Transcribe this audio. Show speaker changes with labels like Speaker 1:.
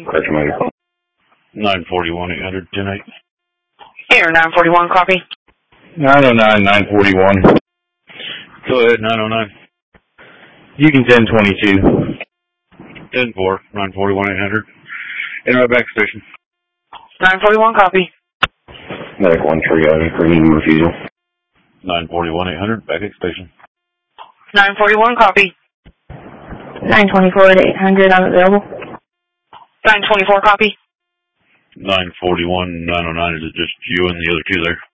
Speaker 1: Correction, Major.
Speaker 2: 941 800 10-8.
Speaker 3: Air 941, copy.
Speaker 1: 909 941.
Speaker 2: Go ahead, 909.
Speaker 1: Union 1022.
Speaker 2: 10-4, 941 800. Interrupt back station.
Speaker 3: 941, copy.
Speaker 1: Medic 130, green refusal.
Speaker 2: 941 800, back at station.
Speaker 3: 941, copy.
Speaker 4: 924 to 800, I'm available.
Speaker 3: 924, copy.
Speaker 2: 941 909, is it just you and the other two there?